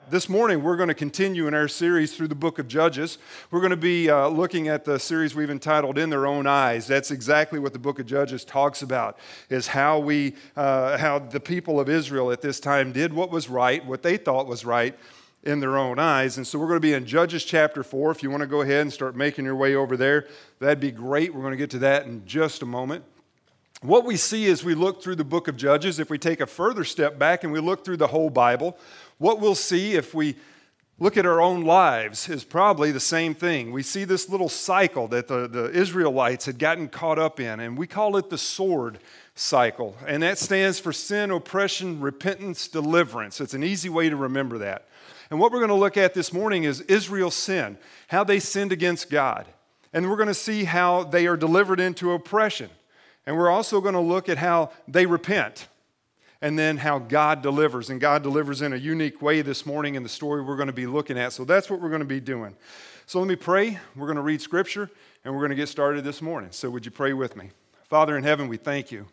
This morning, we're going to continue in our series through the book of Judges. We're going to be looking at the series we've entitled In Their Own Eyes. That's exactly what the book of Judges talks about, is how the people of Israel at this time did what was right, what they thought was right in their own eyes. And so we're going to be in Judges chapter 4. If you want to go ahead and start making your way over there, that'd be great. We're going to get to that in just a moment. What we see as we look through the book of Judges, if we take a further step back and we look through the whole Bible, what we'll see if we look at our own lives is probably the same thing. We see this little cycle that the Israelites had gotten caught up in, and we call it the sword cycle. And that stands for sin, oppression, repentance, deliverance. It's an easy way to remember that. And what we're going to look at this morning is Israel's sin, how they sinned against God. And we're going to see how they are delivered into oppression. And we're also going to look at how they repent. And then how God delivers. And God delivers in a unique way this morning in the story we're going to be looking at. So that's what we're going to be doing. So let me pray. We're going to read Scripture, and we're going to get started this morning. So would you pray with me? Father in heaven, we thank you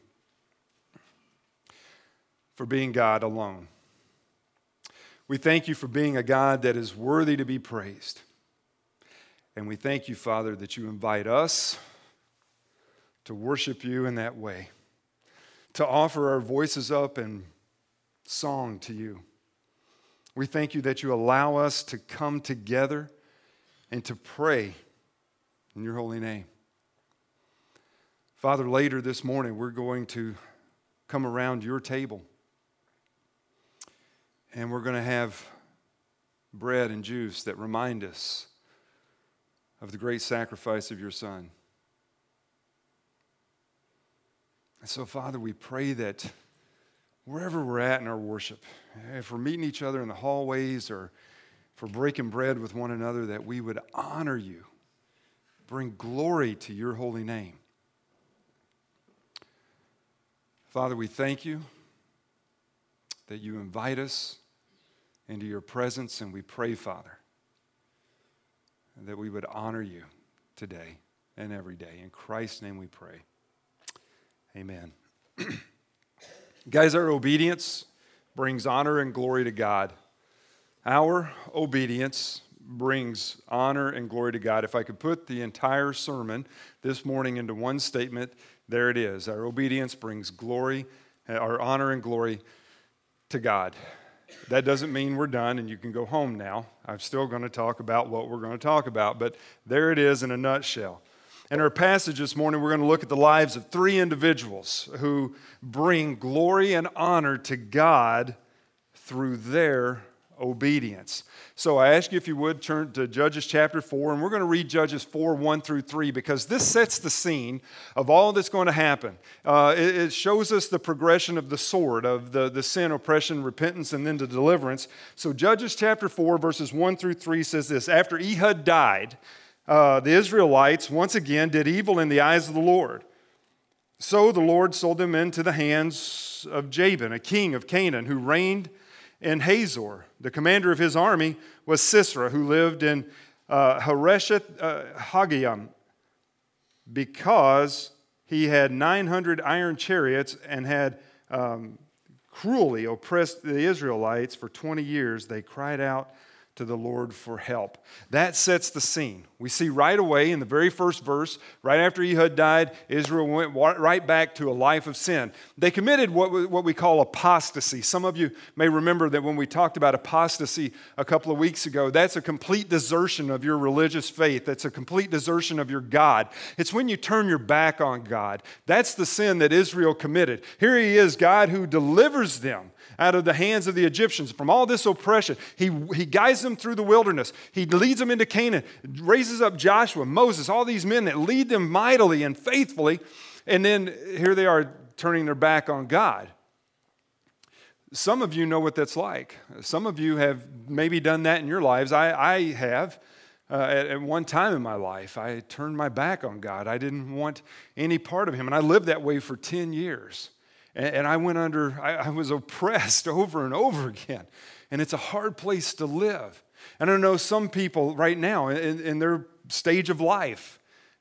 for being God alone. We thank you for being a God that is worthy to be praised. And we thank you, Father, that you invite us to worship you in that way, to offer our voices up in song to you. We thank you that you allow us to come together and to pray in your holy name. Father, later this morning, we're going to come around your table, and we're going to have bread and juice that remind us of the great sacrifice of your Son. And so, Father, we pray that wherever we're at in our worship, if we're meeting each other in the hallways or if we're breaking bread with one another, that we would honor you, bring glory to your holy name. Father, we thank you that you invite us into your presence, and we pray, Father, that we would honor you today and every day. In Christ's name we pray. Amen. Guys, our obedience brings honor and glory to God. Our obedience brings honor and glory to God. If I could put the entire sermon this morning into one statement, there it is. Our obedience brings glory, our honor and glory to God. That doesn't mean we're done and you can go home now. I'm still going to talk about what we're going to talk about, but there it is in a nutshell. In our passage this morning, we're going to look at the lives of three individuals who bring glory and honor to God through their obedience. So I ask you if you would turn to Judges chapter 4, and we're going to read Judges 4, 1 through 3, because this sets the scene of all that's going to happen. It shows us the progression of the sword, of the sin, oppression, repentance, and then the deliverance. So Judges chapter 4, verses 1 through 3 says this: After Ehud died, the Israelites once again did evil in the eyes of the Lord. So the Lord sold them into the hands of Jabin, a king of Canaan, who reigned in Hazor. The commander of his army was Sisera, who lived in Hareshet Haggayim, because he had 900 iron chariots and had cruelly oppressed the Israelites for 20 years. They cried out to the Lord for help. That sets the scene. We see right away in the very first verse, right after Ehud died, Israel went right back to a life of sin. They committed what we call apostasy. Some of you may remember that when we talked about apostasy a couple of weeks ago, that's a complete desertion of your religious faith. That's a complete desertion of your God. It's when you turn your back on God. That's the sin that Israel committed. Here he is, God who delivers them out of the hands of the Egyptians from all this oppression. He guides them through the wilderness. He leads them into Canaan, raises up Joshua, Moses, all these men that lead them mightily and faithfully. And then here they are turning their back on God. Some of you know what that's like. Some of you have maybe done that in your lives. I have. At one time in my life, I turned my back on God. I didn't want any part of him. And I lived that way for 10 years. And I was oppressed over and over again. And it's a hard place to live. And I know some people right now in their stage of life,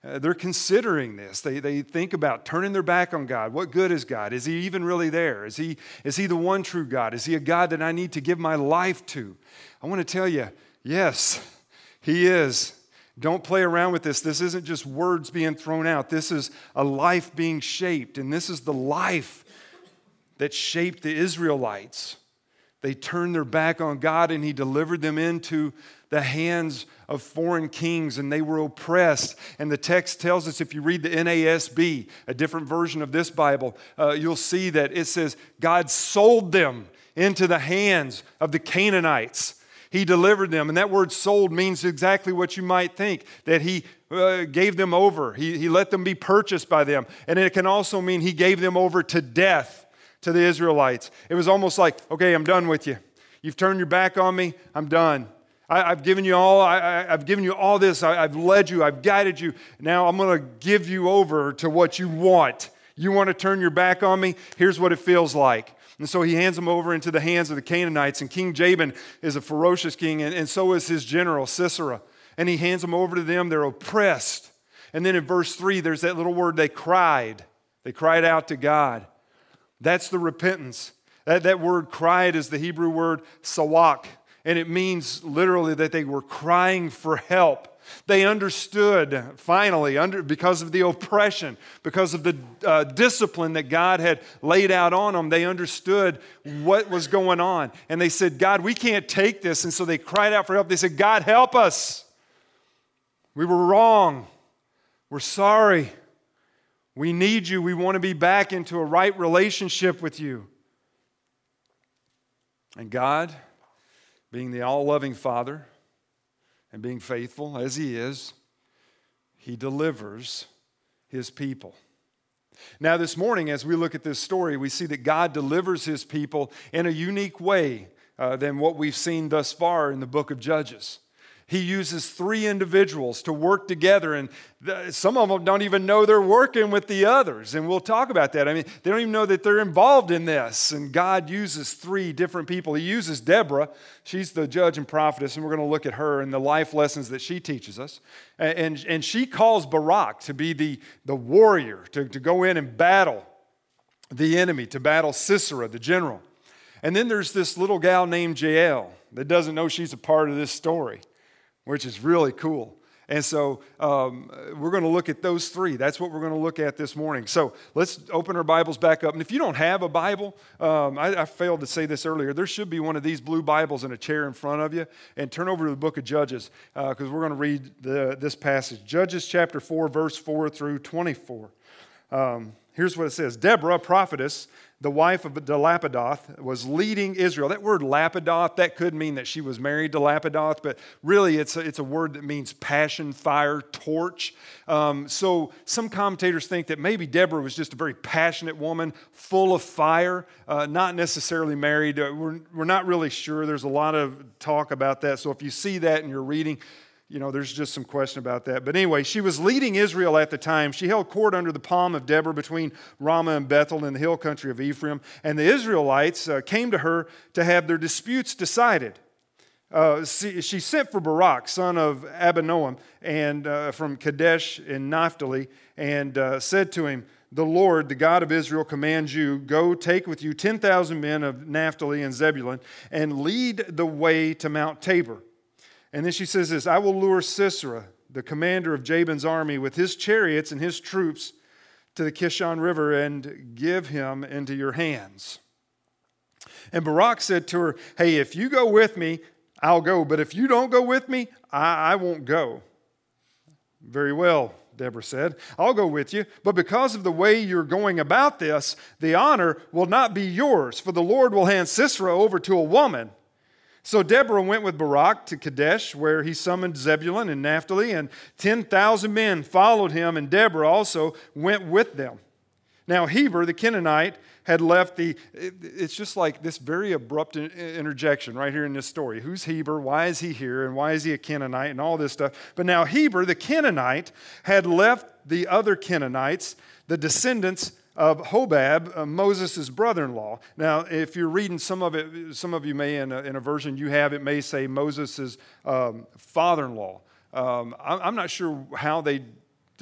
They're considering this. They think about turning their back on God. What good is God? Is He even really there? Is He the one true God? Is He a God that I need to give my life to? I want to tell you, yes, He is. Don't play around with this. This isn't just words being thrown out. This is a life being shaped, and this is the life that shaped the Israelites. They turned their back on God, and He delivered them into the hands of foreign kings, and they were oppressed. And the text tells us, if you read the NASB, a different version of this Bible, you'll see that it says God sold them into the hands of the Canaanites. He delivered them. And that word sold means exactly what you might think, that He gave them over. He let them be purchased by them. And it can also mean He gave them over to death to the Israelites. It was almost like, okay, I'm done with you. You've turned your back on me. I'm done. I've given you all. I've given you all this. I've led you. I've guided you. Now I'm going to give you over to what you want. You want to turn your back on me? Here's what it feels like. And so He hands them over into the hands of the Canaanites. And King Jabin is a ferocious king, and so is his general, Sisera. And he hands them over to them. They're oppressed. And then in verse 3, there's that little word, they cried. They cried out to God. That's the repentance. That word cried is the Hebrew word sawak. And it means literally that they were crying for help. They understood, finally, because of the oppression, because of the discipline that God had laid out on them, they understood what was going on. And they said, God, we can't take this. And so they cried out for help. They said, God, help us. We were wrong. We're sorry. We need you. We want to be back into a right relationship with you. And God, being the all-loving Father and being faithful as He is, He delivers His people. Now this morning, as we look at this story, we see that God delivers His people in a unique way than what we've seen thus far in the book of Judges. He uses 3 individuals to work together, and some of them don't even know they're working with the others, and we'll talk about that. I mean, they don't even know that they're involved in this, and God uses 3 different people. He uses Deborah. She's the judge and prophetess, and we're going to look at her and the life lessons that she teaches us. And she calls Barak to be the warrior, to go in and battle the enemy, to battle Sisera, the general. And then there's this little gal named Jael that doesn't know she's a part of this story, which is really cool. And so we're going to look at those 3. That's what we're going to look at this morning. So let's open our Bibles back up. And if you don't have a Bible, I failed to say this earlier, there should be one of these blue Bibles in a chair in front of you. And turn over to the book of Judges, because we're going to read this passage. Judges chapter 4, verse 4 through 24. Here's what it says. Deborah, prophetess, the wife of Lapidoth, was leading Israel. That word Lapidoth, that could mean that she was married to Lapidoth, but really it's a word that means passion, fire, torch. So some commentators think that maybe Deborah was just a very passionate woman, full of fire, not necessarily married. We're not really sure. There's a lot of talk about that. So if you see that in your reading, there's just some question about that. But anyway, she was leading Israel at the time. She held court under the palm of Deborah between Ramah and Bethel in the hill country of Ephraim. And the Israelites came to her to have their disputes decided. She sent for Barak, son of Abinoam, and from Kadesh in Naphtali, and said to him, the Lord, the God of Israel, commands you, go take with you 10,000 men of Naphtali and Zebulun, and lead the way to Mount Tabor. And then she says this, I will lure Sisera, the commander of Jabin's army, with his chariots and his troops to the Kishon River and give him into your hands. And Barak said to her, hey, if you go with me, I'll go. But if you don't go with me, I won't go. Very well, Deborah said, I'll go with you. But because of the way you're going about this, the honor will not be yours, for the Lord will hand Sisera over to a woman. So Deborah went with Barak to Kadesh, where he summoned Zebulun and Naphtali, and 10,000 men followed him, and Deborah also went with them. Now Heber, the Canaanite, had left it's just like this very abrupt interjection right here in this story. Who's Heber? Why is he here? And why is he a Canaanite? And all this stuff. But now Heber, the Canaanite, had left the other Canaanites, the descendants of Hobab, Moses' brother-in-law. Now, if you're reading some of you may, in a version you have, it may say Moses' father-in-law. I'm not sure how they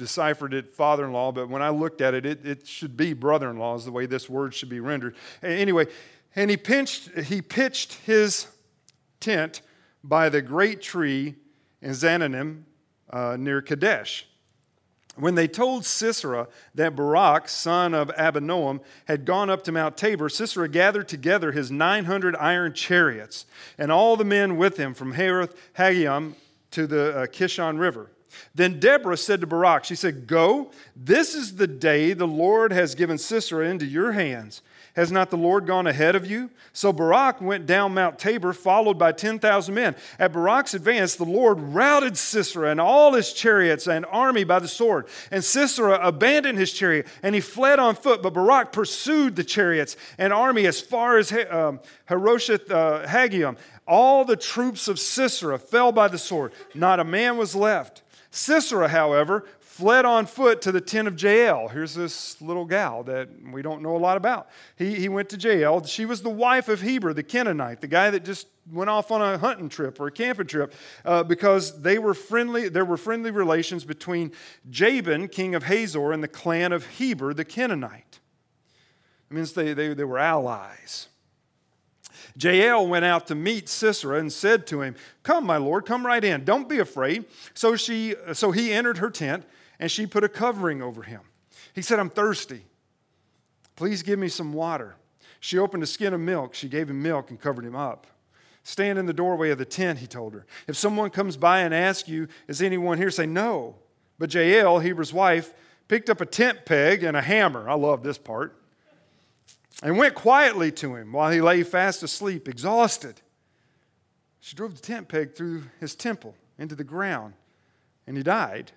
deciphered it father-in-law, but when I looked at it, it should be brother-in-law is the way this word should be rendered. Anyway, and he pitched his tent by the great tree in Zananim near Kadesh. When they told Sisera that Barak, son of Abinoam, had gone up to Mount Tabor, Sisera gathered together his 900 iron chariots and all the men with him from Haroth Haggim to the Kishon River. Then Deborah said to Barak, she said, "Go, this is the day the Lord has given Sisera into your hands. Has not the Lord gone ahead of you?" So Barak went down Mount Tabor, followed by 10,000 men. At Barak's advance, the Lord routed Sisera and all his chariots and army by the sword. And Sisera abandoned his chariot, and he fled on foot. But Barak pursued the chariots and army as far as Harosheth Haggim. All the troops of Sisera fell by the sword. Not a man was left. Sisera, however, fled on foot to the tent of Jael. Here's this little gal that we don't know a lot about. He went to Jael. She was the wife of Heber, the Canaanite, the guy that just went off on a hunting trip or a camping trip because there were friendly relations between Jabin, king of Hazor, and the clan of Heber, the Canaanite. It means they were allies. Jael went out to meet Sisera and said to him, "Come, my lord, come right in. Don't be afraid." So he entered her tent, and she put a covering over him. He said, "I'm thirsty. Please give me some water." She opened a skin of milk. She gave him milk and covered him up. "Stand in the doorway of the tent," he told her. "If someone comes by and asks you, 'Is anyone here?' say no." But Jael, Heber's wife, picked up a tent peg and a hammer. I love this part. And went quietly to him while he lay fast asleep, exhausted. She drove the tent peg through his temple into the ground, and he died.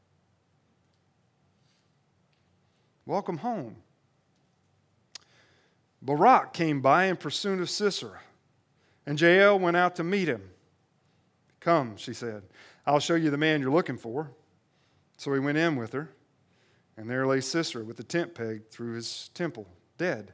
Welcome home. Barak came by in pursuit of Sisera, and Jael went out to meet him. "Come," she said, "I'll show you the man you're looking for." So he went in with her, and there lay Sisera with the tent peg through his temple, dead.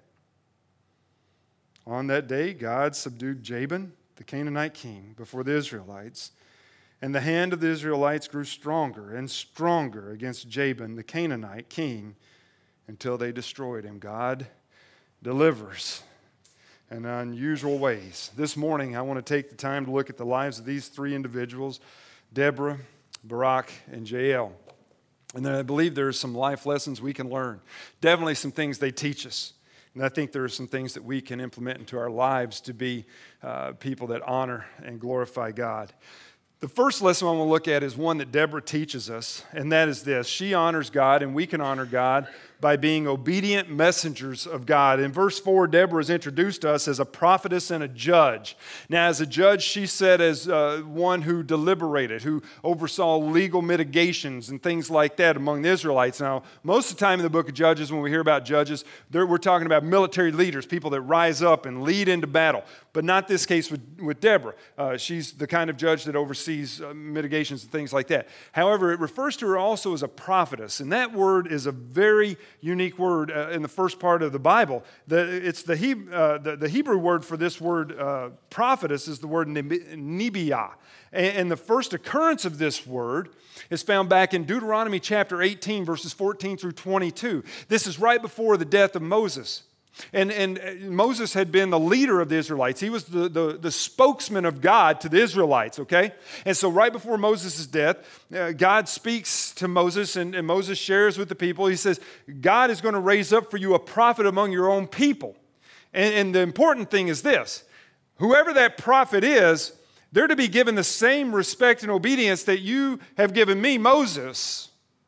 On that day, God subdued Jabin, the Canaanite king, before the Israelites, and the hand of the Israelites grew stronger and stronger against Jabin, the Canaanite king, until they destroyed him. God delivers in unusual ways. This morning, I want to take the time to look at the lives of these three individuals, Deborah, Barak, and Jael. And I believe there are some life lessons we can learn. Definitely some things they teach us. And I think there are some things that we can implement into our lives to be people that honor and glorify God. The first lesson I want to look at is one that Deborah teaches us, and that is this. She honors God, and we can honor God by being obedient messengers of God. In verse 4, Deborah is introduced to us as a prophetess and a judge. Now, as a judge, she said as one who deliberated, who oversaw legal mitigations and things like that among the Israelites. Now, most of the time in the book of Judges, when we hear about judges, we're talking about military leaders, people that rise up and lead into battle. But not this case with Deborah. She's the kind of judge that oversees mitigations and things like that. However, it refers to her also as a prophetess, and that word is a very unique word in the first part of the Bible. It's the Hebrew word for this word prophetess is the word nebiah. And the first occurrence of this word is found back in Deuteronomy chapter 18, verses 14 through 22. This is right before the death of Moses. And Moses had been the leader of the Israelites. He was the spokesman of God to the Israelites, okay? And so right before Moses' death, God speaks to Moses, and Moses shares with the people. He says, God is going to raise up for you a prophet among your own people. And the important thing is this. Whoever that prophet is, they're to be given the same respect and obedience that you have given me, Moses,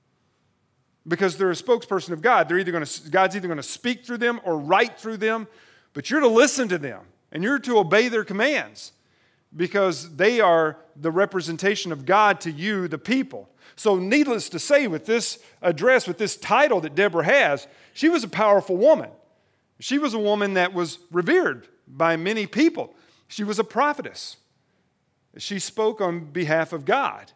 because they're a spokesperson of God. God's either going to speak through them or write through them, but you're to listen to them, and you're to obey their commands because they are the representation of God to you, the people. So needless to say, with this address, with this title that Deborah has, she was a powerful woman. She was a woman that was revered by many people. She was a prophetess. She spoke on behalf of God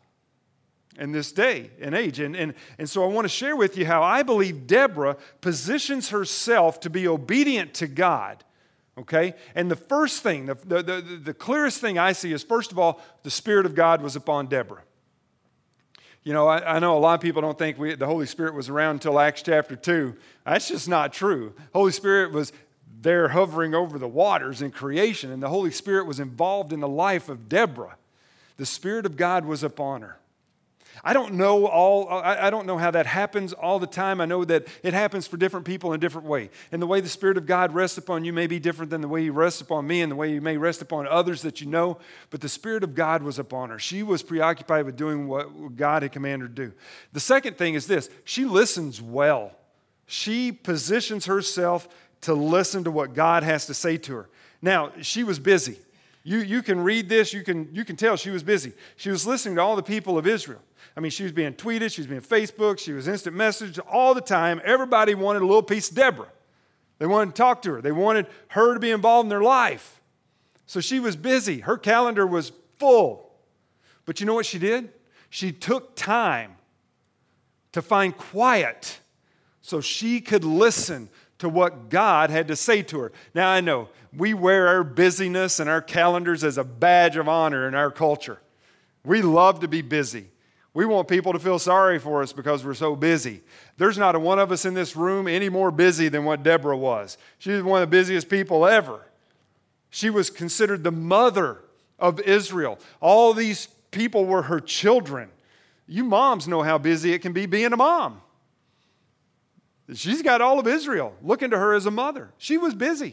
in this day and age. And so I want to share with you how I believe Deborah positions herself to be obedient to God. Okay? And the first thing, the clearest thing I see is, first of all, the Spirit of God was upon Deborah. You know, I know a lot of people don't think the Holy Spirit was around until Acts chapter 2. That's just not true. Holy Spirit was there hovering over the waters in creation, and the Holy Spirit was involved in the life of Deborah. The Spirit of God was upon her. I don't know how that happens all the time. I know that it happens for different people in a different way. And the way the Spirit of God rests upon you may be different than the way He rests upon me and the way He may rest upon others that you know. But the Spirit of God was upon her. She was preoccupied with doing what God had commanded her to do. The second thing is this: she listens well. She positions herself to listen to what God has to say to her. Now, she was busy. You can read this, you can tell she was busy. She was listening to all the people of Israel. I mean, she was being tweeted, she was being Facebook, she was instant message all the time. Everybody wanted a little piece of Deborah. They wanted to talk to her. They wanted her to be involved in their life. So she was busy. Her calendar was full. But you know what she did? She took time to find quiet so she could listen to what God had to say to her. Now, I know we wear our busyness and our calendars as a badge of honor in our culture. We love to be busy. We want people to feel sorry for us because we're so busy. There's not a one of us in this room any more busy than what Deborah was. She was one of the busiest people ever. She was considered the mother of Israel. All these people were her children. You moms know how busy it can be being a mom. She's got all of Israel looking to her as a mother. She was busy.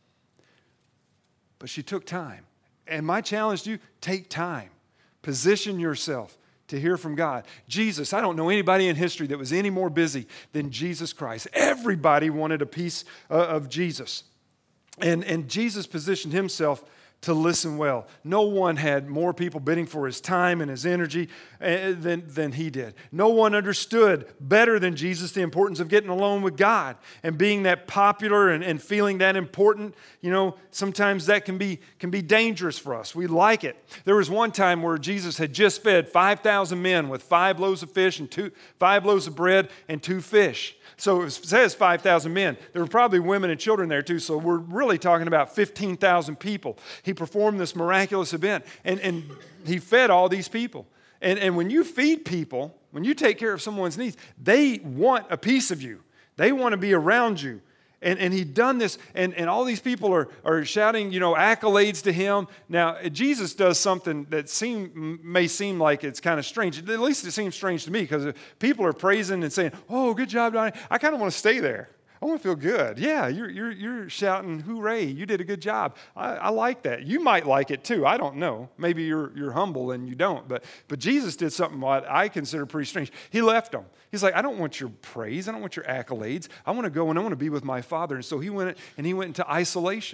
But she took time. And my challenge to you, take time. Position yourself to hear from God. Jesus, I don't know anybody in history that was any more busy than Jesus Christ. Everybody wanted a piece of Jesus. And Jesus positioned himself to listen well. No one had more people bidding for his time and his energy than he did. No one understood better than Jesus the importance of getting alone with God and being that popular and feeling that important. You know, sometimes that can be dangerous for us. We like it. There was one time where Jesus had just fed 5,000 men with 5 loaves of fish and 5 loaves of bread and 2 fish. So it says 5,000 men. There were probably women and children there too, so we're really talking about 15,000 people. He performed this miraculous event, and he fed all these people. And when you feed people, when you take care of someone's needs, they want a piece of you. They want to be around you. And he'd done this, and all these people are shouting, accolades to him. Now, Jesus does something that may seem like it's kind of strange. At least it seems strange to me, because people are praising and saying, "Oh, good job, Donnie." I kind of want to stay there. I want to feel good. Yeah, you're shouting, "Hooray, you did a good job." I like that. You might like it too. I don't know. Maybe you're humble and you don't. But Jesus did something what I consider pretty strange. He left them. He's like, "I don't want your praise. I don't want your accolades. I want to go and I want to be with my Father." And so he went into isolation.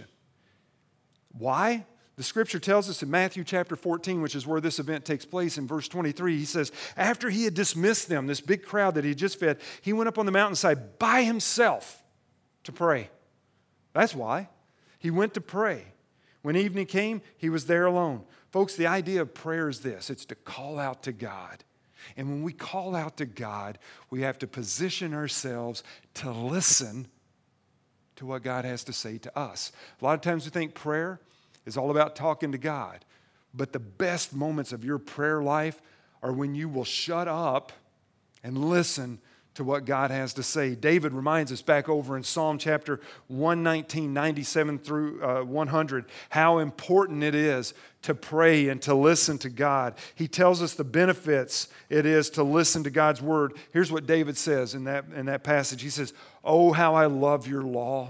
Why? The scripture tells us in Matthew chapter 14, which is where this event takes place, in verse 23, he says, after he had dismissed them, this big crowd that he had just fed, he went up on the mountainside by himself to pray. That's why. He went to pray. When evening came, he was there alone. Folks, the idea of prayer is this: it's to call out to God. And when we call out to God, we have to position ourselves to listen to what God has to say to us. A lot of times we think prayer is all about talking to God. But the best moments of your prayer life are when you will shut up and listen to what God has to say. David reminds us back over in Psalm chapter 119, 97 through 100, how important it is to pray and to listen to God. He tells us the benefits it is to listen to God's word. Here's what David says in that passage. He says, "Oh, how I love your law.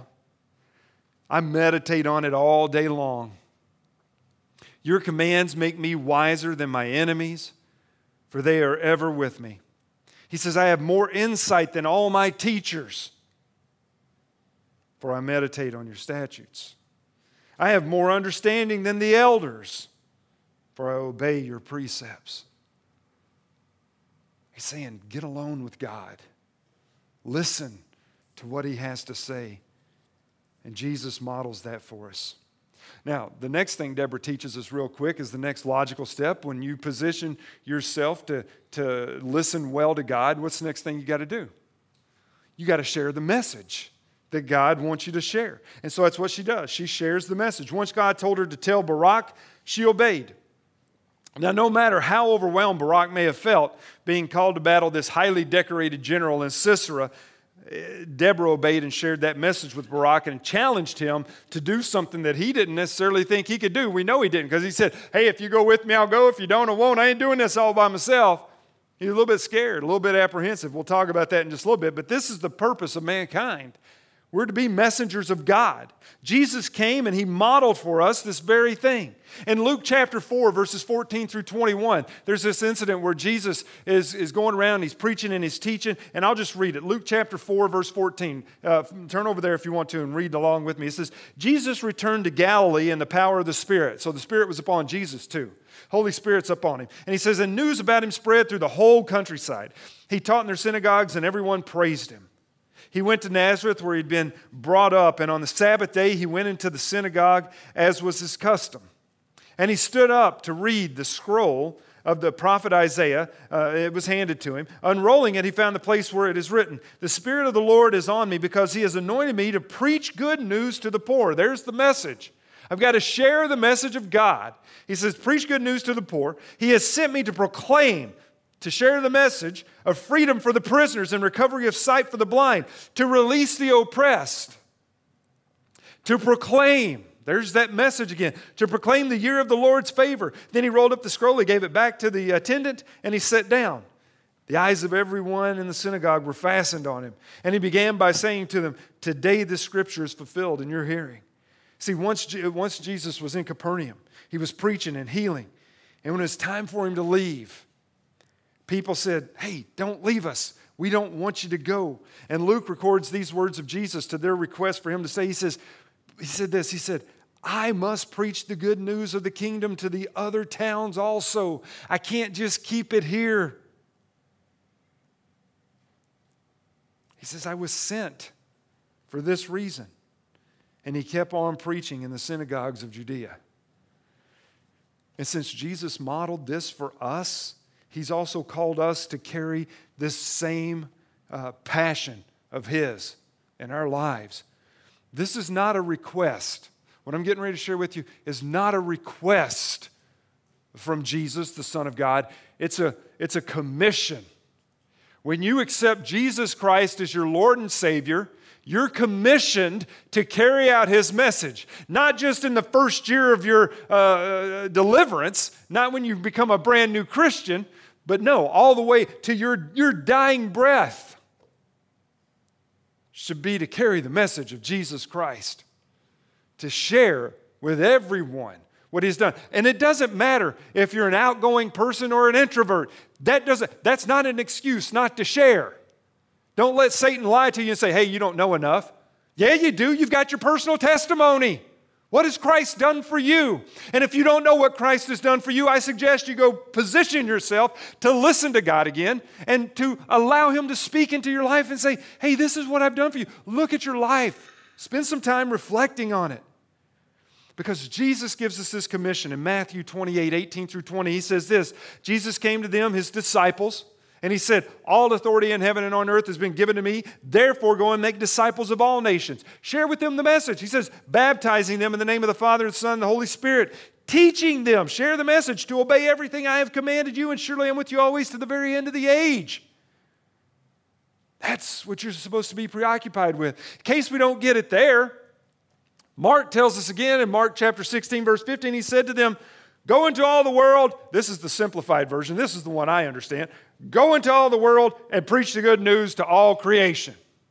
I meditate on it all day long. Your commands make me wiser than my enemies, for they are ever with me." He says, "I have more insight than all my teachers, for I meditate on your statutes. I have more understanding than the elders, for I obey your precepts." He's saying, get alone with God. Listen to what he has to say. And Jesus models that for us. Now, the next thing Deborah teaches us real quick is the next logical step. When you position yourself to listen well to God, what's the next thing you got to do? You got to share the message that God wants you to share. And so that's what she does. She shares the message. Once God told her to tell Barak, she obeyed. Now, no matter how overwhelmed Barak may have felt being called to battle this highly decorated general in Sisera, Deborah obeyed and shared that message with Barak and challenged him to do something that he didn't necessarily think he could do. We know he didn't, because he said, hey, if you go with me, I'll go. If you don't, I won't. I ain't doing this all by myself. He's a little bit scared, a little bit apprehensive. We'll talk about that in just a little bit. But this is the purpose of mankind. We're to be messengers of God. Jesus came and he modeled for us this very thing. In Luke chapter 4, verses 14 through 21, there's this incident where Jesus is going around, he's preaching and he's teaching, and I'll just read it. Luke chapter 4, verse 14. Turn over there if you want to and read along with me. It says, Jesus returned to Galilee in the power of the Spirit. So the Spirit was upon Jesus too. Holy Spirit's upon him. And he says, and news about him spread through the whole countryside. He taught in their synagogues and everyone praised him. He went to Nazareth where he'd been brought up, and on the Sabbath day he went into the synagogue as was his custom. And he stood up to read the scroll of the prophet Isaiah. It was handed to him. Unrolling it, he found the place where it is written, the Spirit of the Lord is on me because he has anointed me to preach good news to the poor. There's the message. I've got to share the message of God. He says, preach good news to the poor. He has sent me to proclaim, to share the message of freedom for the prisoners and recovery of sight for the blind, to release the oppressed, to proclaim. There's that message again. To proclaim the year of the Lord's favor. Then he rolled up the scroll, he gave it back to the attendant, and he sat down. The eyes of everyone in the synagogue were fastened on him. And he began by saying to them, today the scripture is fulfilled in your hearing. See, once Jesus was in Capernaum, he was preaching and healing. And when it was time for him to leave, people said, hey, don't leave us. We don't want you to go. And Luke records these words of Jesus to their request for him to say. He said, I must preach the good news of the kingdom to the other towns also. I can't just keep it here. He says, I was sent for this reason. And he kept on preaching in the synagogues of Judea. And since Jesus modeled this for us, he's also called us to carry this same passion of his in our lives. This is not a request. What I'm getting ready to share with you is not a request from Jesus, the Son of God. It's a commission. When you accept Jesus Christ as your Lord and Savior, you're commissioned to carry out his message. Not just in the first year of your deliverance, not when you become a brand new Christian, but no, all the way to your dying breath should be to carry the message of Jesus Christ, to share with everyone what he's done. And it doesn't matter if you're an outgoing person or an introvert. That's not an excuse not to share. Don't let Satan lie to you and say, hey, you don't know enough. Yeah, you do. You've got your personal testimony. What has Christ done for you? And if you don't know what Christ has done for you, I suggest you go position yourself to listen to God again and to allow him to speak into your life and say, hey, this is what I've done for you. Look at your life. Spend some time reflecting on it. Because Jesus gives us this commission in Matthew 28, 18 through 20. He says this, Jesus came to them, his disciples, and he said, all authority in heaven and on earth has been given to me. Therefore, go and make disciples of all nations. Share with them the message. He says, baptizing them in the name of the Father, the Son, and the Holy Spirit. Teaching them, share the message, to obey everything I have commanded you, and surely I'm with you always to the very end of the age. That's what you're supposed to be preoccupied with. In case we don't get it there, Mark tells us again in Mark chapter 16, verse 15, he said to them, go into all the world. This is the simplified version. This is the one I understand. Go into all the world and preach the good news to all creation.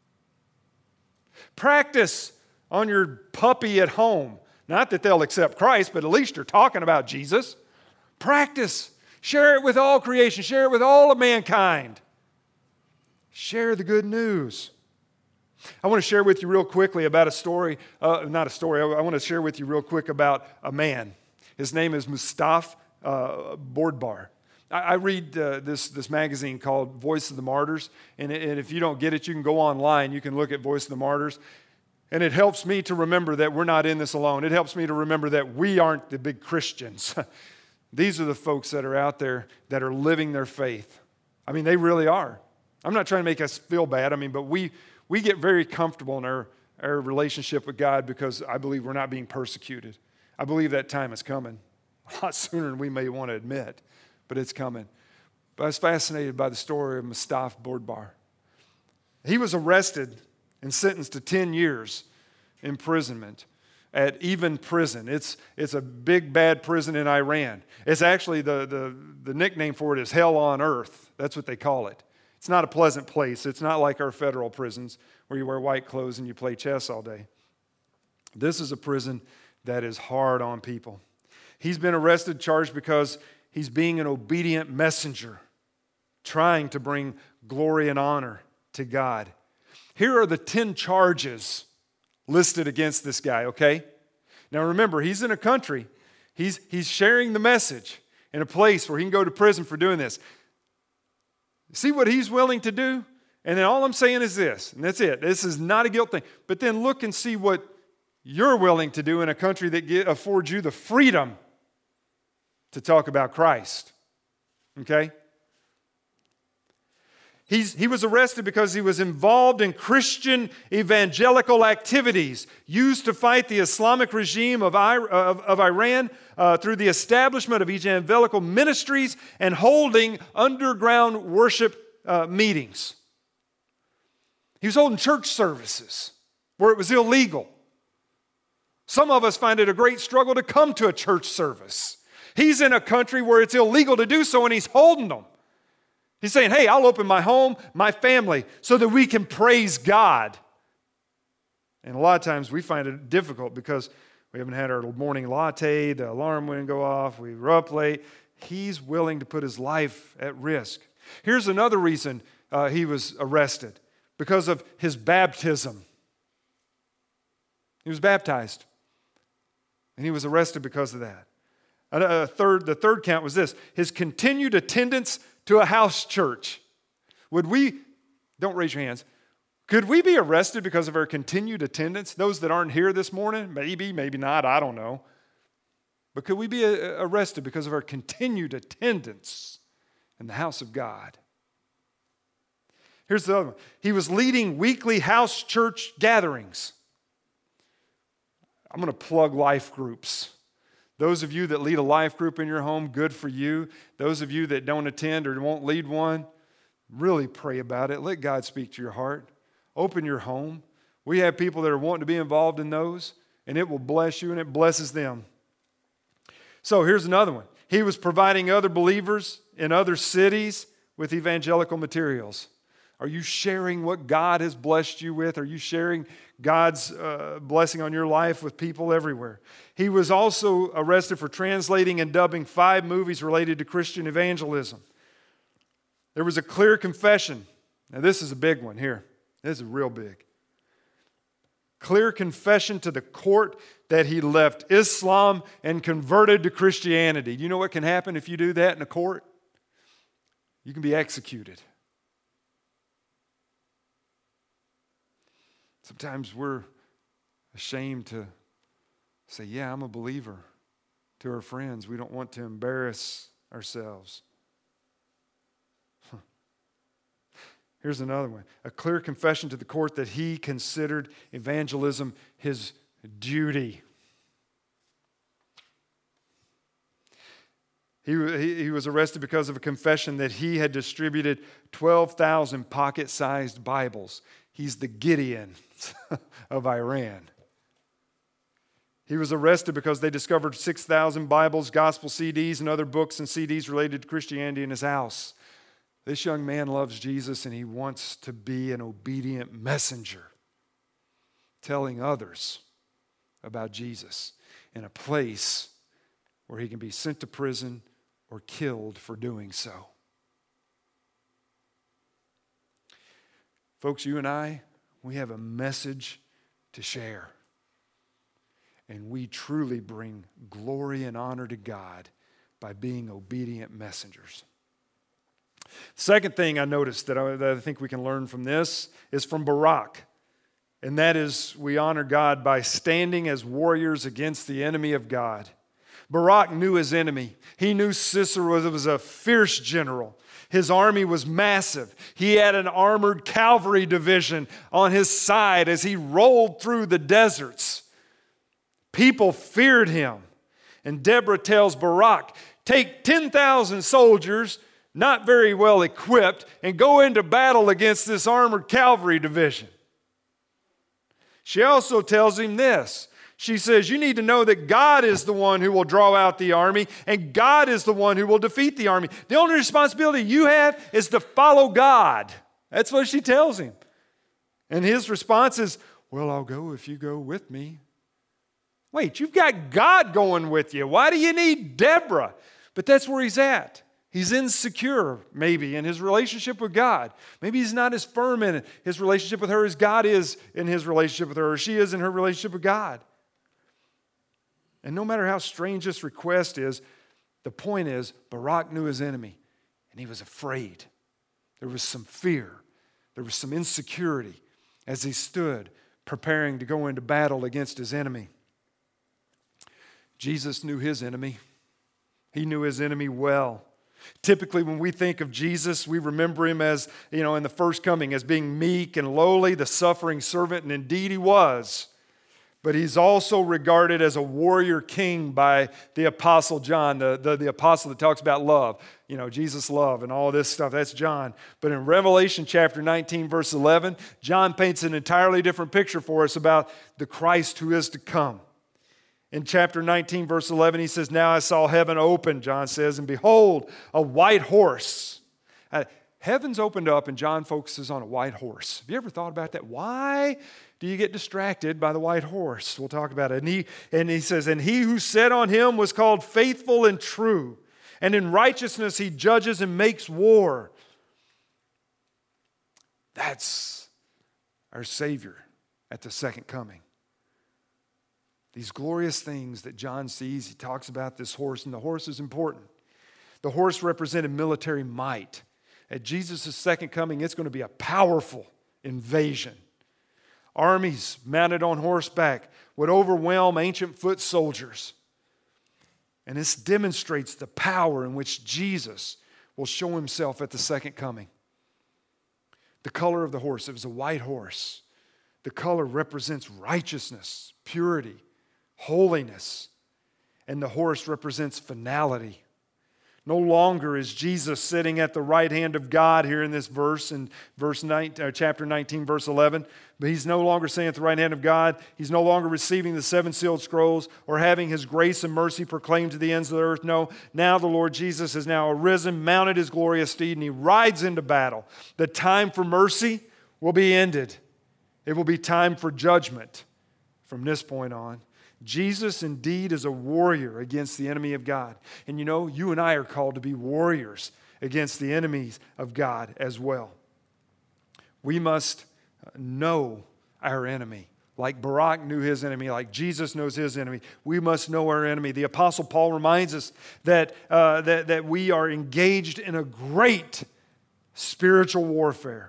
Practice on your puppy at home. Not that they'll accept Christ, but at least you're talking about Jesus. Practice. Share it with all creation. Share it with all of mankind. Share the good news. I want to share with you real quickly about a story. Not a story. I want to share with you real quick about a man. His name is Mustafa Bordbar. I read this magazine called Voice of the Martyrs, and if you don't get it, you can go online. You can look at Voice of the Martyrs, and it helps me to remember that we're not in this alone. It helps me to remember that we aren't the big Christians. These are the folks that are out there that are living their faith. I mean, they really are. I'm not trying to make us feel bad. I mean, but we get very comfortable in our relationship with God because I believe we're not being persecuted. I believe that time is coming. a lot sooner than we may want to admit, but it's coming. But I was fascinated by the story of Mustafa Bordbar. He was arrested and sentenced to 10 years imprisonment at Evin Prison. It's a big, bad prison in Iran. It's actually, the nickname for it is Hell on Earth. That's what they call it. It's not a pleasant place. It's not like our federal prisons where you wear white clothes and you play chess all day. This is a prison that is hard on people. He's been arrested, charged because he's being an obedient messenger, trying to bring glory and honor to God. Here are the 10 charges listed against this guy, okay? Now remember, he's in a country. He's sharing the message in a place where he can go to prison for doing this. See what he's willing to do? And then all I'm saying is this, and that's it. This is not a guilt thing. But then look and see what you're willing to do in a country that affords you the freedom to talk about Christ. Okay? He was arrested because he was involved in Christian evangelical activities used to fight the Islamic regime of Iran through the establishment of evangelical ministries and holding underground worship meetings. He was holding church services where it was illegal. Some of us find it a great struggle to come to a church service. He's in a country where it's illegal to do so, and he's holding them. He's saying, hey, I'll open my home, my family, so that we can praise God. And a lot of times we find it difficult because we haven't had our morning latte, the alarm wouldn't go off, we were up late. He's willing to put his life at risk. Here's another reason he was arrested, because of his baptism. He was baptized, and he was arrested because of that. The third count was this: his continued attendance to a house church. Don't raise your hands, could we be arrested because of our continued attendance? Those that aren't here this morning, maybe not, I don't know. But could we be arrested because of our continued attendance in the house of God? Here's the other one. He was leading weekly house church gatherings. I'm going to plug life groups. Those of you that lead a life group in your home, good for you. Those of you that don't attend or won't lead one, really pray about it. Let God speak to your heart. Open your home. We have people that are wanting to be involved in those, and it will bless you and it blesses them. So here's another one. He was providing other believers in other cities with evangelical materials. Are you sharing what God has blessed you with? Are you sharing God's blessing on your life with people everywhere? He was also arrested for translating and dubbing 5 movies related to Christian evangelism. There was a clear confession. Now this is a big one here. This is real big. Clear confession to the court that he left Islam and converted to Christianity. Do you know what can happen if you do that in a court? You can be executed. Sometimes we're ashamed to say, yeah, I'm a believer, to our friends. We don't want to embarrass ourselves. Here's another one. A clear confession to the court that he considered evangelism his duty. He was arrested because of a confession that he had distributed 12,000 pocket-sized Bibles. He's the Gideon of Iran. He was arrested because they discovered 6,000 Bibles, gospel CDs, and other books and CDs related to Christianity in his house. This young man loves Jesus, and he wants to be an obedient messenger, telling others about Jesus in a place where he can be sent to prison or killed for doing so. Folks, you and I, we have a message to share. And we truly bring glory and honor to God by being obedient messengers. Second thing I noticed that I think we can learn from this is from Barak. And that is, we honor God by standing as warriors against the enemy of God. Barak knew his enemy. He knew Sisera was a fierce general. His army was massive. He had an armored cavalry division on his side as he rolled through the deserts. People feared him. And Deborah tells Barak, take 10,000 soldiers, not very well equipped, and go into battle against this armored cavalry division. She also tells him this. She says, you need to know that God is the one who will draw out the army, and God is the one who will defeat the army. The only responsibility you have is to follow God. That's what she tells him. And his response is, well, I'll go if you go with me. Wait, you've got God going with you. Why do you need Deborah? But that's where he's at. He's insecure, maybe, in his relationship with God. Maybe he's not as firm in his relationship with her as God is in his relationship with her, or she is in her relationship with God. And no matter how strange this request is, the point is, Barak knew his enemy, and he was afraid. There was some fear. There was some insecurity as he stood preparing to go into battle against his enemy. Jesus knew his enemy. He knew his enemy well. Typically, when we think of Jesus, we remember him as, in the first coming, as being meek and lowly, the suffering servant, and indeed he was. But he's also regarded as a warrior king by the Apostle John, the apostle that talks about love. Jesus' love and all this stuff. That's John. But in Revelation chapter 19, verse 11, John paints an entirely different picture for us about the Christ who is to come. In chapter 19, verse 11, he says, now I saw heaven open, John says, and behold, a white horse. Heaven's opened up, and John focuses on a white horse. Have you ever thought about that? Why do you get distracted by the white horse? We'll talk about it. And he says, and he who sat on him was called faithful and true, and in righteousness he judges and makes war. That's our Savior at the second coming. These glorious things that John sees, he talks about this horse, and the horse is important. The horse represented military might. At Jesus' second coming, it's going to be a powerful invasion. Armies mounted on horseback would overwhelm ancient foot soldiers. And this demonstrates the power in which Jesus will show himself at the second coming. The color of the horse, it was a white horse. The color represents righteousness, purity, holiness, and the horse represents finality. No longer is Jesus sitting at the right hand of God here in this verse, in chapter 19, verse 11. But he's no longer sitting at the right hand of God. He's no longer receiving the seven sealed scrolls or having his grace and mercy proclaimed to the ends of the earth. No, now the Lord Jesus has now arisen, mounted his glorious steed, and he rides into battle. The time for mercy will be ended. It will be time for judgment from this point on. Jesus indeed is a warrior against the enemy of God. And you and I are called to be warriors against the enemies of God as well. We must know our enemy. Like Barak knew his enemy, like Jesus knows his enemy, we must know our enemy. The Apostle Paul reminds us that we are engaged in a great spiritual warfare.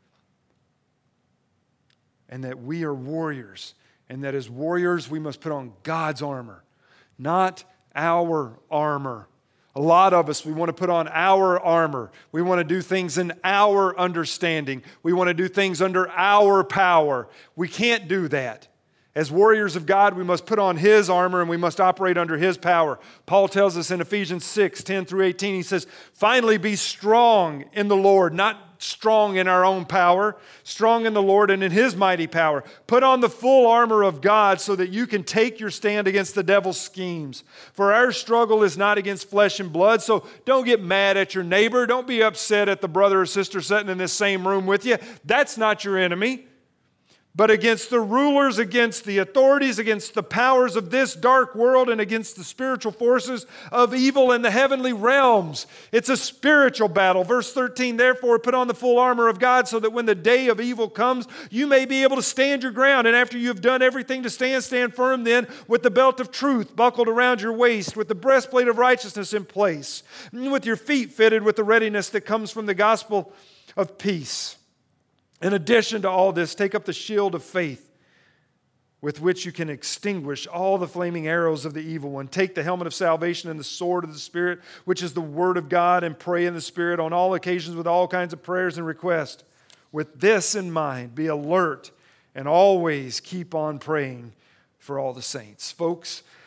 And that we are warriors. And that as warriors, we must put on God's armor, not our armor. A lot of us, we want to put on our armor. We want to do things in our understanding. We want to do things under our power. We can't do that. As warriors of God, we must put on His armor and we must operate under His power. Paul tells us in Ephesians 6, 10 through 18, he says, finally be strong in the Lord, not strong in our own power, strong in the Lord and in His mighty power. Put on the full armor of God so that you can take your stand against the devil's schemes. For our struggle is not against flesh and blood, so don't get mad at your neighbor. Don't be upset at the brother or sister sitting in this same room with you. That's not your enemy. But against the rulers, against the authorities, against the powers of this dark world, and against the spiritual forces of evil in the heavenly realms. It's a spiritual battle. Verse 13, therefore put on the full armor of God so that when the day of evil comes, you may be able to stand your ground. And after you have done everything to stand firm then with the belt of truth buckled around your waist, with the breastplate of righteousness in place, and with your feet fitted with the readiness that comes from the gospel of peace. In addition to all this, take up the shield of faith with which you can extinguish all the flaming arrows of the evil one. Take the helmet of salvation and the sword of the Spirit, which is the word of God, and pray in the Spirit on all occasions with all kinds of prayers and requests. With this in mind, be alert and always keep on praying for all the saints. Folks,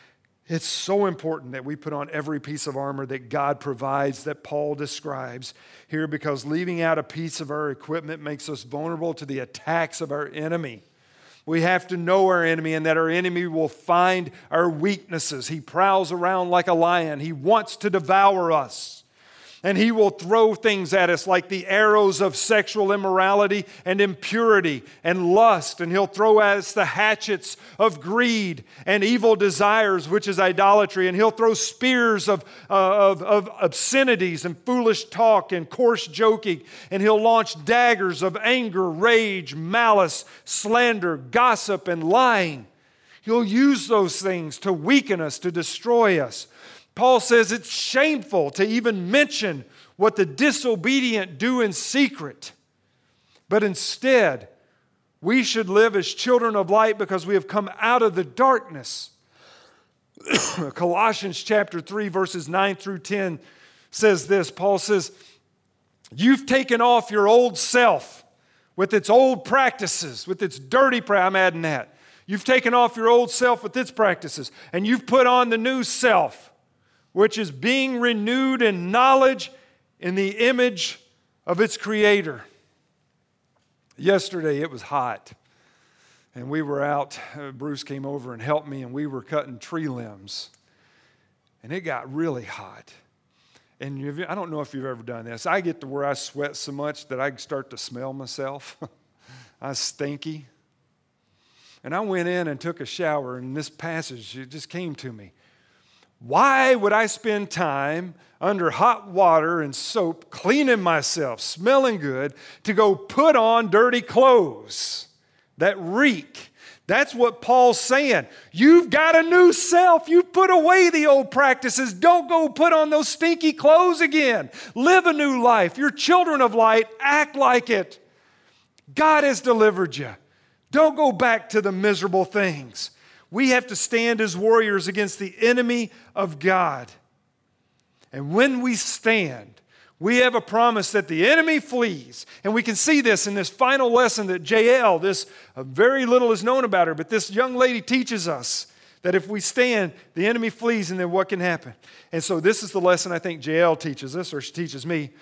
It's so important that we put on every piece of armor that God provides, that Paul describes here, because leaving out a piece of our equipment makes us vulnerable to the attacks of our enemy. We have to know our enemy, and that our enemy will find our weaknesses. He prowls around like a lion. He wants to devour us. And he will throw things at us like the arrows of sexual immorality and impurity and lust. And he'll throw at us the hatchets of greed and evil desires, which is idolatry. And he'll throw spears of obscenities and foolish talk and coarse joking. And he'll launch daggers of anger, rage, malice, slander, gossip, and lying. He'll use those things to weaken us, to destroy us. Paul says it's shameful to even mention what the disobedient do in secret. But instead, we should live as children of light because we have come out of the darkness. Colossians chapter 3, verses 9 through 10 says this. Paul says, you've taken off your old self with its old practices, with its dirty practices. I'm adding that. You've taken off your old self with its practices, and you've put on the new self, which is being renewed in knowledge in the image of its Creator. Yesterday it was hot, and we were out. Bruce came over and helped me, and we were cutting tree limbs, and it got really hot. And I don't know if you've ever done this. I get to where I sweat so much that I start to smell myself. I was stinky. And I went in and took a shower, and this passage, it just came to me. Why would I spend time under hot water and soap cleaning myself, smelling good, to go put on dirty clothes that reek? That's what Paul's saying. You've got a new self. You put away the old practices. Don't go put on those stinky clothes again. Live a new life. You're children of light. Act like it. God has delivered you. Don't go back to the miserable things. We have to stand as warriors against the enemy of God. And when we stand, we have a promise that the enemy flees. And we can see this in this final lesson that Jael, very little is known about her, but this young lady teaches us that if we stand, the enemy flees, and then what can happen? And so this is the lesson I think Jael teaches us, or she teaches me.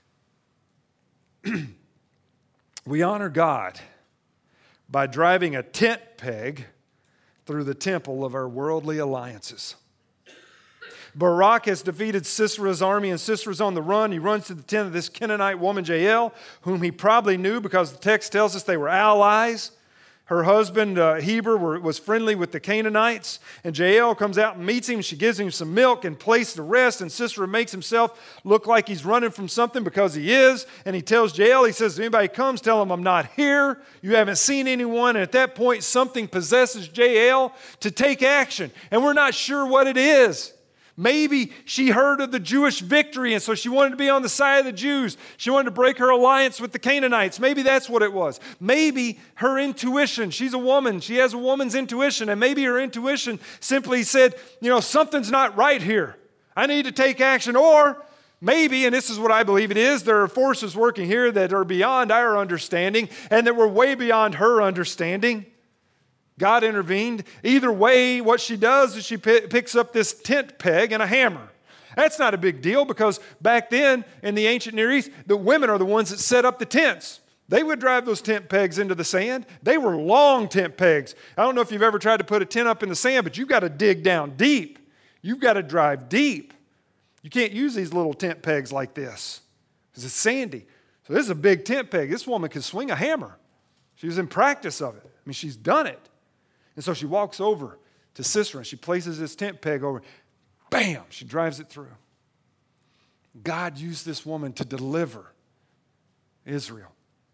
We honor God by driving a tent peg through the temple of our worldly alliances. Barak has defeated Sisera's army, and Sisera's on the run. He runs to the tent of this Canaanite woman, Jael, whom he probably knew because the text tells us they were allies. Her husband, Heber, was friendly with the Canaanites, and Jael comes out and meets him. She gives him some milk and place to rest, and Sisera makes himself look like he's running from something because he is, and he tells Jael, he says, if anybody comes, tell them I'm not here. You haven't seen anyone, and at that point, something possesses Jael to take action, and we're not sure what it is. Maybe she heard of the Jewish victory, and so she wanted to be on the side of the Jews. She wanted to break her alliance with the Canaanites. Maybe that's what it was. Maybe her intuition, she's a woman, she has a woman's intuition, and maybe her intuition simply said, something's not right here. I need to take action. Or maybe, and this is what I believe it is, there are forces working here that are beyond our understanding and that were way beyond her understanding. God intervened. Either way, what she does is she picks up this tent peg and a hammer. That's not a big deal because back then in the ancient Near East, the women are the ones that set up the tents. They would drive those tent pegs into the sand. They were long tent pegs. I don't know if you've ever tried to put a tent up in the sand, but you've got to dig down deep. You've got to drive deep. You can't use these little tent pegs like this because it's sandy. So this is a big tent peg. This woman can swing a hammer. She was in practice of it. I mean, she's done it. And so she walks over to Sisera and she places this tent peg over. Bam! She drives it through. God used this woman to deliver Israel.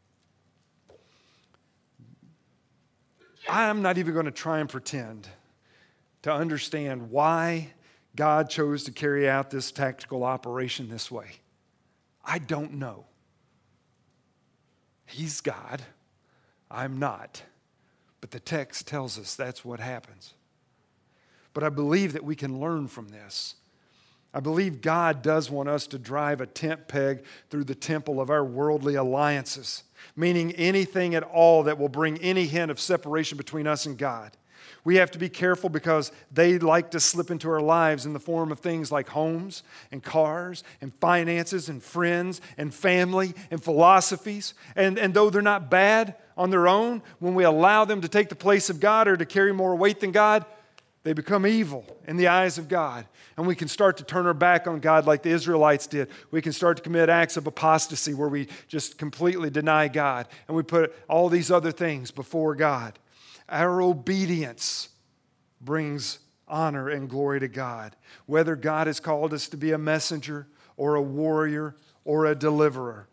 I'm not even going to try and pretend to understand why God chose to carry out this tactical operation this way. I don't know. He's God. I'm not. But the text tells us that's what happens. But I believe that we can learn from this. I believe God does want us to drive a tent peg through the temple of our worldly alliances, meaning anything at all that will bring any hint of separation between us and God. We have to be careful because they like to slip into our lives in the form of things like homes and cars and finances and friends and family and philosophies. And though they're not bad on their own, when we allow them to take the place of God or to carry more weight than God, they become evil in the eyes of God. And we can start to turn our back on God like the Israelites did. We can start to commit acts of apostasy where we just completely deny God and we put all these other things before God. Our obedience brings honor and glory to God. Whether God has called us to be a messenger or a warrior or a deliverer.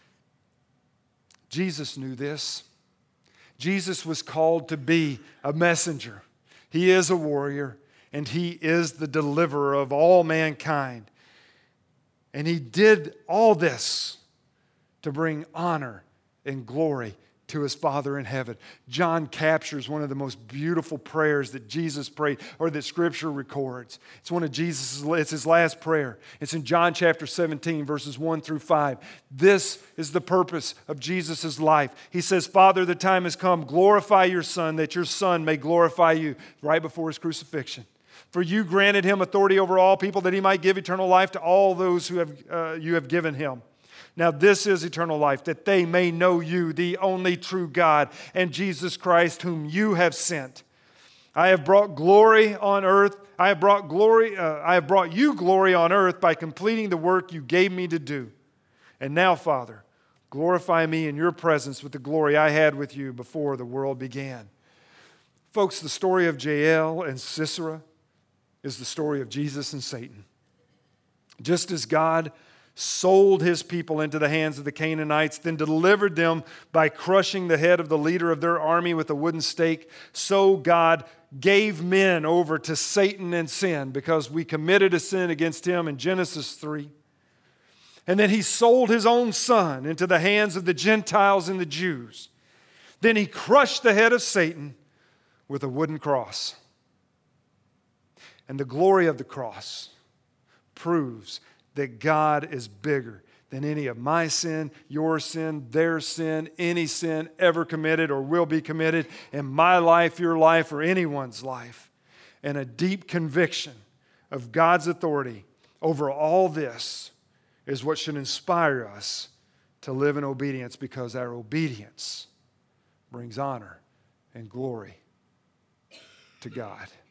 Jesus knew this. Jesus was called to be a messenger. He is a warrior, and He is the deliverer of all mankind. And He did all this to bring honor and glory to His Father in heaven. John captures one of the most beautiful prayers that Jesus prayed, or that Scripture records. It's one of it's His last prayer. It's in John chapter 17, verses 1 through 5. This is the purpose of Jesus' life. He says, Father, the time has come. Glorify your Son, that your Son may glorify you. Right before His crucifixion. For you granted Him authority over all people, that He might give eternal life to all those who you have given Him. Now this is eternal life, that they may know you, the only true God, and Jesus Christ, whom you have sent. I have brought glory on earth. I have brought you glory on earth by completing the work you gave me to do. And now, Father, glorify me in your presence with the glory I had with you before the world began. Folks, the story of Jael and Sisera is the story of Jesus and Satan. Just as God sold His people into the hands of the Canaanites, then delivered them by crushing the head of the leader of their army with a wooden stake, so God gave men over to Satan and sin because we committed a sin against Him in Genesis 3. And then He sold His own Son into the hands of the Gentiles and the Jews. Then He crushed the head of Satan with a wooden cross. And the glory of the cross proves that God is bigger than any of my sin, your sin, their sin, any sin ever committed or will be committed in my life, your life, or anyone's life. And a deep conviction of God's authority over all this is what should inspire us to live in obedience, because our obedience brings honor and glory to God.